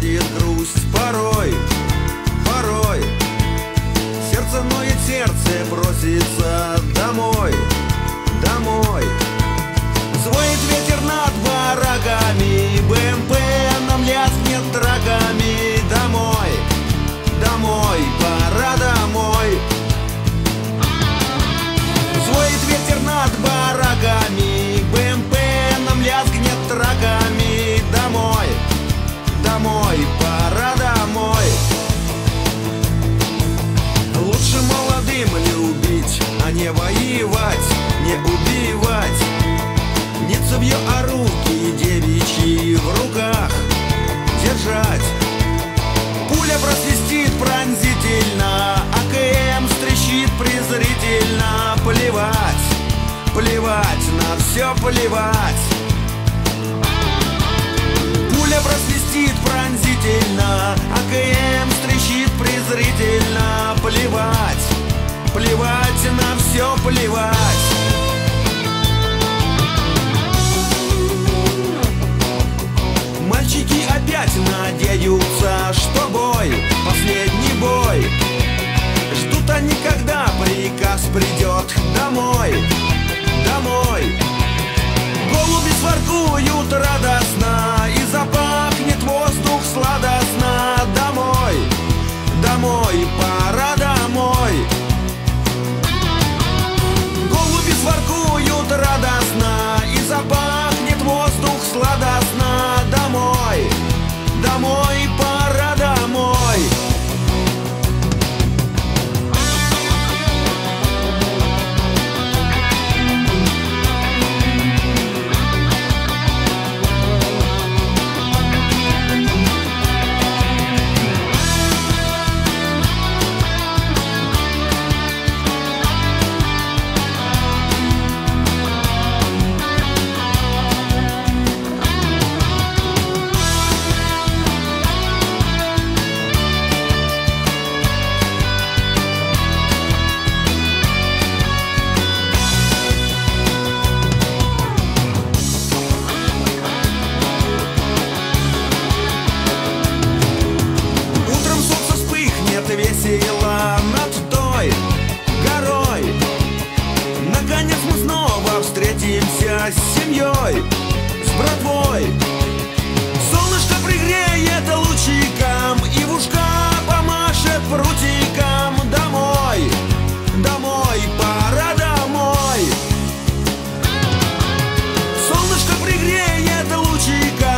приходит грусть порой, порой. Сердце ноет, сердце просится домой, домой. Взвоет ветер над бараками, БМП нам лязгнет драками. Домой, домой, пора домой. Взвоет ветер над бараками, БМП нам лязгнет драками. Домой, домой, пора домой. Лучше молодым любить, а не воевать, не убивать. Не цевьё, а руки девичьи в руках держать. Пуля просвистит пронзительно, АКМ стрещит презрительно. Плевать, плевать, на все плевать. Пуля просвистит пронзительно, АКМ стрещит презрительно. Плевать, плевать, на все плевать. Мальчики опять надеются, что бой, последний бой. Ждут они, когда приказ придет домой, домой. Голуби своркуют радостно, и запахнет воздух сладостно. Домой, домой, пора домой. Голуби своркуют радостно, и запахнет воздух сладостно. Домой, домой, пора домой. Весело над той горой. Наконец мы снова встретимся с семьей, с братвой. Солнышко пригреет лучиком, и в ушка помашет прутиком. Домой, домой, пора домой. Солнышко пригреет лучиком,